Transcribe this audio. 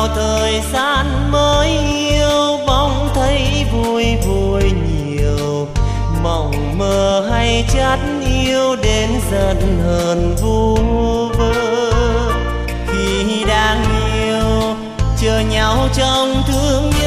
thời gian mới yêu, bỗng thấy vui vui nhiều. Mộng mơ hay chát yêu đến giận hờn vu vơ. Khi đang yêu chờ nhau trong thương